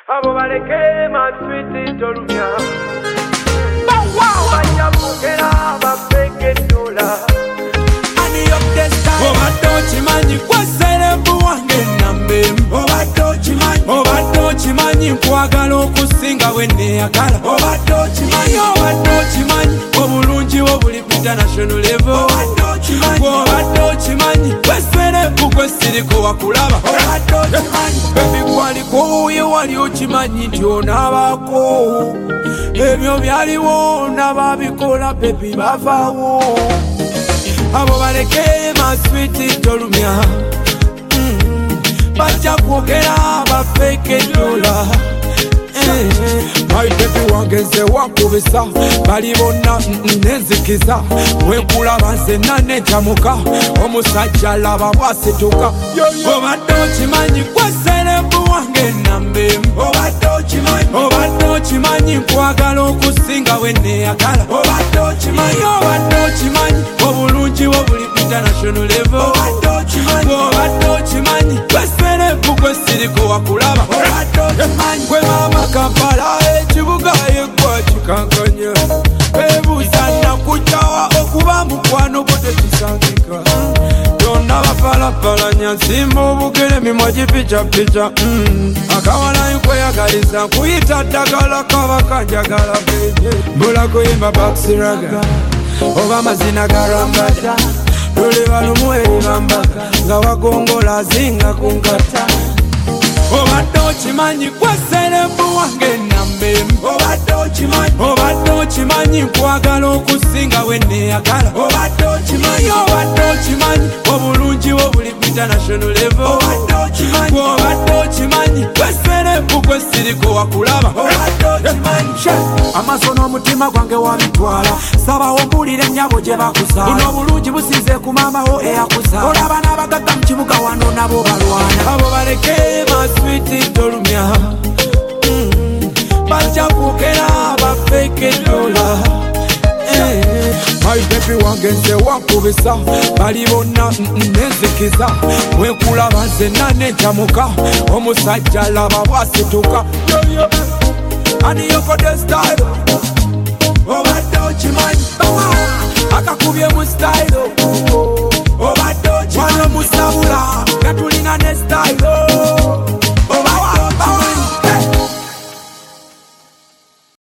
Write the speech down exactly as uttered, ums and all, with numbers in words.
abo baleke maswiti tolumya bajja kwogera bafeke dola ani yokesta obadde okimanyi gweserebu wange nambemu obadde okimanyi obadde okimanyi nkwagala okusinga bwe neeyagala obadde okimanyi obadde okimanyi obulungi wo buli ku international level obadde okimanyi obadde okimanyi gweserebu gwesiriko wakulaba obadde okimanyi bebi gwaliko ye wali okimanyi nti onaabako ebyo byaliwo n'ababikola bebi bavaawo abo baleke maswiti tolumya bajja kwogera bafeke dola my baby wange nze wankubisa bali bonna nenzikiza wekulaba nzenna nenjamuka omusajja laba bwasituka obadde okimanyi gweserebu wange nambemu obadde okimanyi obadde okimanyi nkwagala okusinga we neeyagala obadde okimanyi obadde okimanyi obulungi wo buli ku international level obadde okimanyi obadde okimanyi gweserebu gwesiriko wakulaba obadde okimanyi gwe mama Kampala ekibuga yeggwa kikankanya ebuuza nakujjawa okuba mukwano gwo tekisangika yonna bapalapalanya nsimba obugere mimwa gipicapica akawalayo kweyagaliza nkuyita ddagala kaba kanjagala mbula kuyimba baksiraga oba amazina garambata luleba lumu eribambaka nga wagongola zinga ku nkata obadde okimanyi gweserebu wange nambemu obadde okimanyi obadde okimanyi nkwagala okusinga we neeyagala obadde okimanyi obadde okimanyi obulungi wo buli ku international level obadde okimanyi obadde okimanyi gweserebu gwesiriko wakulaba obadde okimanyi amaso n'omutima gwange wabitwala sabawo mpulire ennyabo gye bakuzaala buno obulungi businze ku maamawo eyakuzaala olaba n'abagagga mu kibuga wano nabo balwana abo baleke maswiti tolumya bajja kwogera bafeke dola my baby wange nze wankubisa bali bonna nenzikiza wekulaba nzenna nenjamuka omusajja laba bwasituka aniyokode style obadde okimanyi akakubye mu style